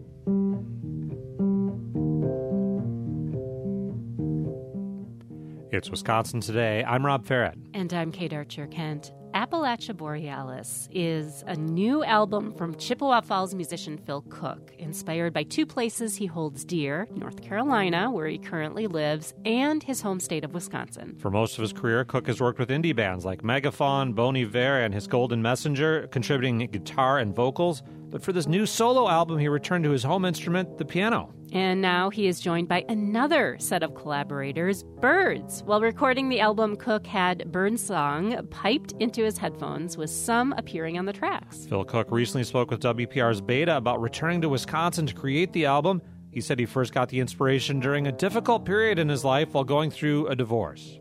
It's Wisconsin Today. I'm Rob Farrett. And I'm Kate Archer-Kent. Appalachia Borealis is a new album from Chippewa Falls musician Phil Cook, inspired by two places he holds dear, North Carolina, where he currently lives, and his home state of Wisconsin. For most of his career, Cook has worked with indie bands like Megafaun, Bon Iver, and his Golden Messenger, contributing guitar and vocals. But for this new solo album, he returned to his home instrument, the piano. And now he is joined by another set of collaborators, Birds. While recording the album, Cook had Birdsong piped into his headphones, with some appearing on the tracks. Phil Cook recently spoke with WPR's Beta about returning to Wisconsin to create the album. He said he first got the inspiration during a difficult period in his life while going through a divorce.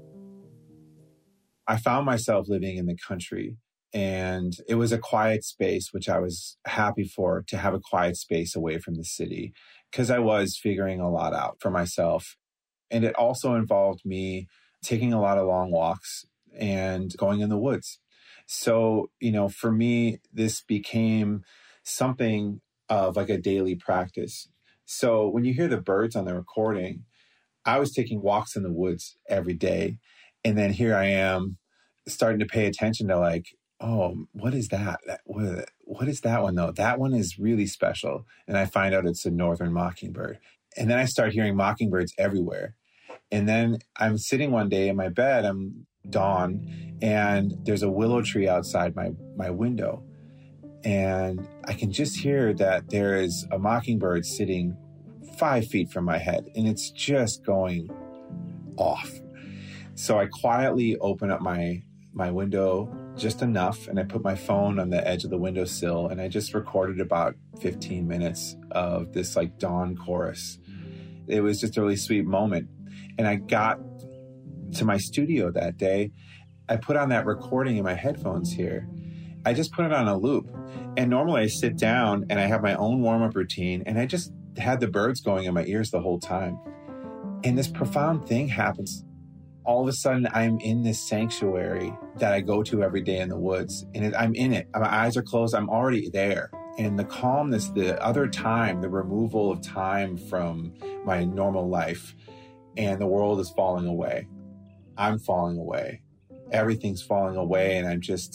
I found myself living in the country, and it was a quiet space, which I was happy for, to have a quiet space away from the city, because I was figuring a lot out for myself. And it also involved me taking a lot of long walks and going in the woods. So, for me, this became something of like a daily practice. So when you hear the Birds on the recording, I was taking walks in the woods every day. And then here I am starting to pay attention to like, oh, what is that? What is that one, though? That one is really special. And I find out it's a northern mockingbird. And then I start hearing mockingbirds everywhere. And then I'm sitting one day in my bed, I'm dawn, and there's a willow tree outside my window. And I can just hear that there is a mockingbird sitting 5 feet from my head, and it's just going off. So I quietly open up my window just enough, and I put my phone on the edge of the windowsill, and I just recorded about 15 minutes of this like dawn chorus. It was just a really sweet moment. And I got to my studio that day. I put on that recording in my headphones here. I just put it on a loop. And normally I sit down and I have my own warm-up routine, and I just had the Birds going in my ears the whole time. And this profound thing happens. All of a sudden, I'm in this sanctuary that I go to every day in the woods. And I'm in it. My eyes are closed. I'm already there. And the calmness, the other time, the removal of time from my normal life, and the world is falling away. I'm falling away. Everything's falling away, and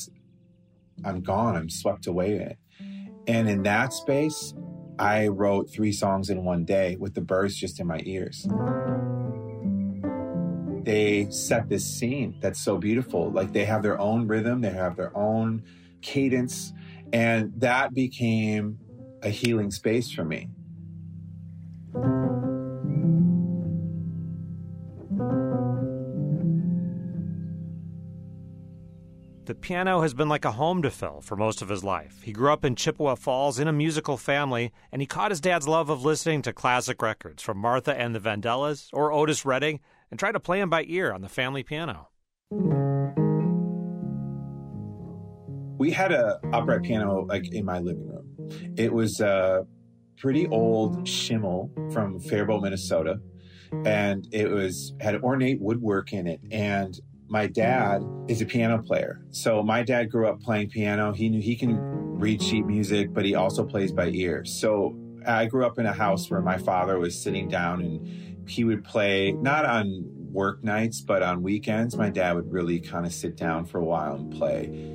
I'm gone. I'm swept away in it. And in that space, I wrote 3 songs in one day with the Birds just in my ears. They set this scene that's so beautiful. Like, they have their own rhythm, they have their own cadence, and that became a healing space for me. The piano has been like a home to Phil for most of his life. He grew up in Chippewa Falls in a musical family, and he caught his dad's love of listening to classic records from Martha and the Vandellas or Otis Redding and tried to play them by ear on the family piano. We had an upright piano like in my living room. It was a pretty old Schimmel from Faribault, Minnesota, and it had ornate woodwork in it. And my dad is a piano player. So my dad grew up playing piano. He knew he can read sheet music, but he also plays by ear. So I grew up in a house where my father was sitting down and he would play, not on work nights, but on weekends. My dad would really kind of sit down for a while and play.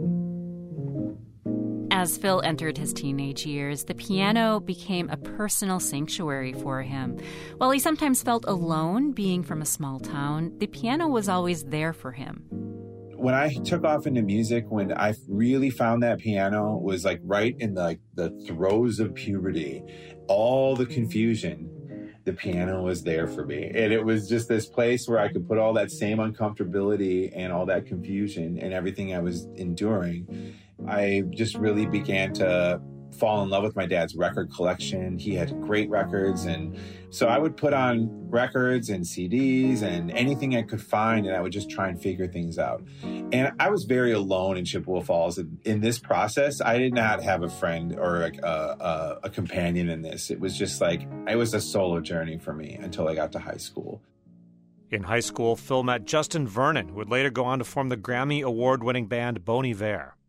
As Phil entered his teenage years, the piano became a personal sanctuary for him. While he sometimes felt alone being from a small town, the piano was always there for him. When I took off into music, when I really found that piano was like right in the throes of puberty, all the confusion, the piano was there for me. And it was just this place where I could put all that same uncomfortability and all that confusion and everything I was enduring. I just really began to fall in love with my dad's record collection. He had great records. And so I would put on records and CDs and anything I could find, and I would just try and figure things out. And I was very alone in Chippewa Falls. In this process, I did not have a friend or a companion in this. It was just like, it was a solo journey for me until I got to high school. In high school, Phil met Justin Vernon, who would later go on to form the Grammy Award-winning band Bon Iver.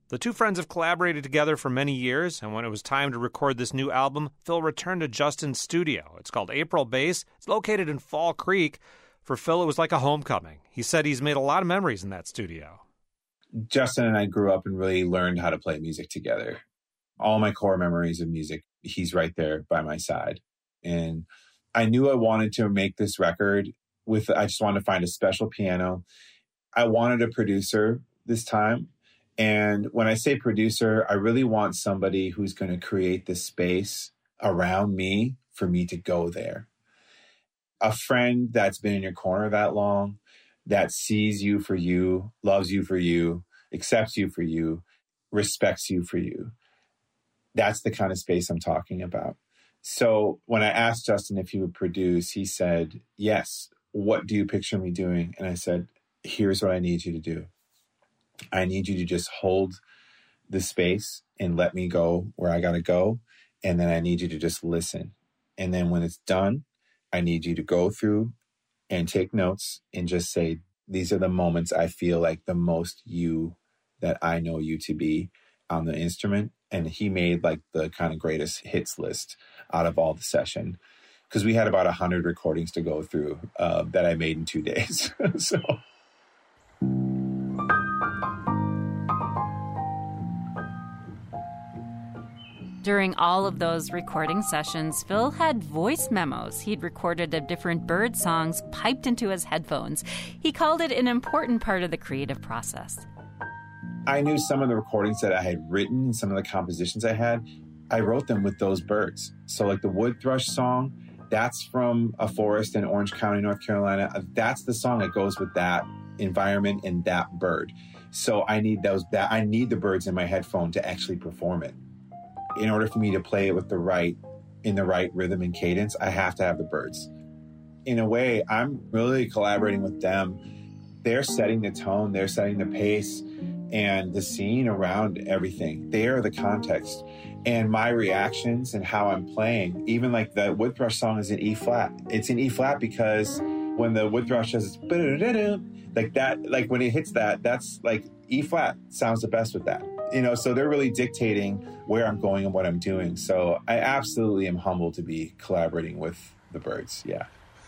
The two friends have collaborated together for many years, and when it was time to record this new album, Phil returned to Justin's studio. It's called April Bass. It's located in Fall Creek. For Phil, it was like a homecoming. He said he's made a lot of memories in that studio. Justin and I grew up and really learned how to play music together. All my core memories of music, he's right there by my side. And I knew I wanted to make this record I just wanted to find a special piano. I wanted a producer this time. And when I say producer, I really want somebody who's going to create the space around me for me to go there. A friend that's been in your corner that long, that sees you for you, loves you for you, accepts you for you, respects you for you. That's the kind of space I'm talking about. So when I asked Justin if he would produce, he said, yes, what do you picture me doing? And I said, here's what I need you to do. I need you to just hold the space and let me go where I got to go. And then I need you to just listen. And then when it's done, I need you to go through and take notes and just say, these are the moments I feel like the most you that I know you to be on the instrument. And he made like the kind of greatest hits list out of all the session. Because we had about 100 recordings to go through that I made in 2 days. So... During all of those recording sessions, Phil had voice memos he'd recorded of different bird songs piped into his headphones. He called it an important part of the creative process. I knew some of the recordings that I had written, some of the compositions I had, I wrote them with those birds. So like the wood thrush song, that's from a forest in Orange County, North Carolina. That's the song that goes with that environment and that bird. So I need the birds in my headphone to actually perform it. In order for me to play it in the right rhythm and cadence, I have to have the birds. In a way, I'm really collaborating with them. They're setting the tone, they're setting the pace and the scene around everything. They are the context. And my reactions and how I'm playing, even like the wood thrush song is in E flat. It's in E flat because when the wood thrush does like that, like when it hits that, that's like E flat sounds the best with that. So they're really dictating where I'm going and what I'm doing. So I absolutely am humbled to be collaborating with the birds. Yeah.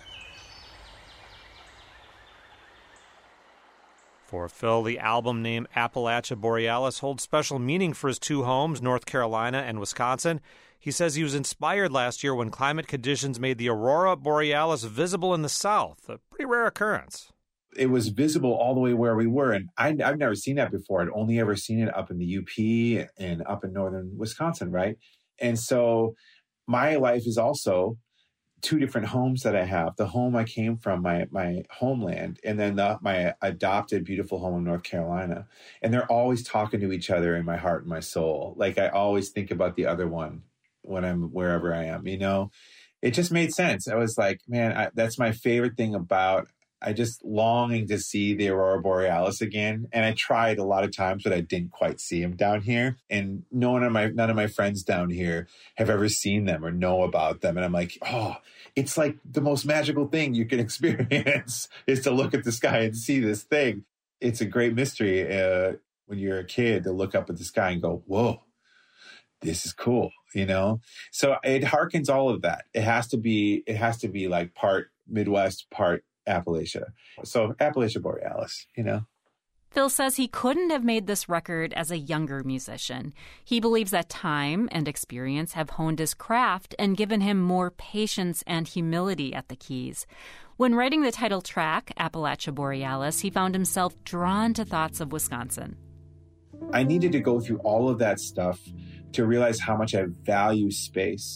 For Phil, the album named Appalachia Borealis holds special meaning for his two homes, North Carolina and Wisconsin. He says he was inspired last year when climate conditions made the Aurora Borealis visible in the South, a pretty rare occurrence. It was visible all the way where we were. And I've never seen that before. I'd only ever seen it up in the UP and up in northern Wisconsin, right? And so my life is also two different homes that I have. The home I came from, my homeland, and then my adopted beautiful home in North Carolina. And they're always talking to each other in my heart and my soul. Like I always think about the other one when I'm wherever I am, It just made sense. I was like, man, that's my favorite thing about I just longing to see the Aurora Borealis again. And I tried a lot of times, but I didn't quite see them down here. And none of my friends down here have ever seen them or know about them. And I'm like, oh, it's like the most magical thing you can experience is to look at the sky and see this thing. It's a great mystery when you're a kid to look up at the sky and go, whoa, this is cool, So it harkens all of that. It has to be like part Midwest, part Appalachia. So Appalachia Borealis, Phil says he couldn't have made this record as a younger musician. He believes that time and experience have honed his craft and given him more patience and humility at the keys. When writing the title track, Appalachia Borealis, he found himself drawn to thoughts of Wisconsin. I needed to go through all of that stuff to realize how much I value space,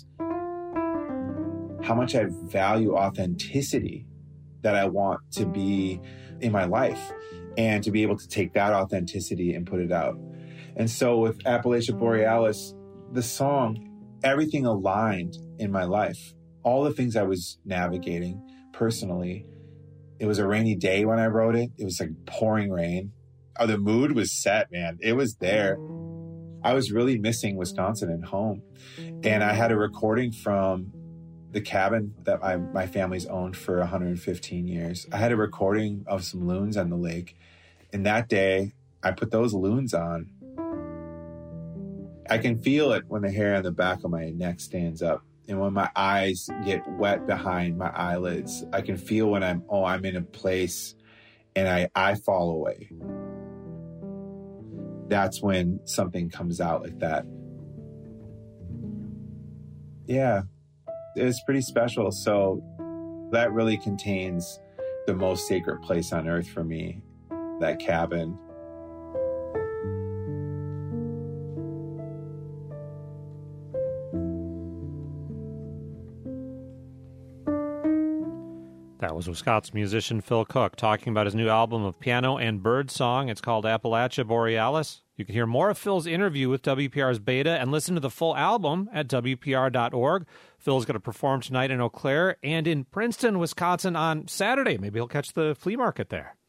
how much I value authenticity that I want to be in my life and to be able to take that authenticity and put it out. And so with Appalachia Borealis, the song, everything aligned in my life. All the things I was navigating personally. It was a rainy day when I wrote it. It was like pouring rain. Oh, the mood was set, man. It was there. I was really missing Wisconsin and home. And I had a recording from the cabin that my family's owned for 115 years. I had a recording of some loons on the lake. And that day, I put those loons on. I can feel it when the hair on the back of my neck stands up. And when my eyes get wet behind my eyelids, I can feel when I'm in a place and I fall away. That's when something comes out like that. Yeah, it's pretty special. So that really contains the most sacred place on earth for me, that cabin. That was Wisconsin musician Phil Cook talking about his new album of piano and bird song. It's called Appalachia Borealis. You can hear more of Phil's interview with WPR's Beta and listen to the full album at WPR.org. Phil's going to perform tonight in Eau Claire and in Princeton, Wisconsin on Saturday. Maybe he'll catch the flea market there.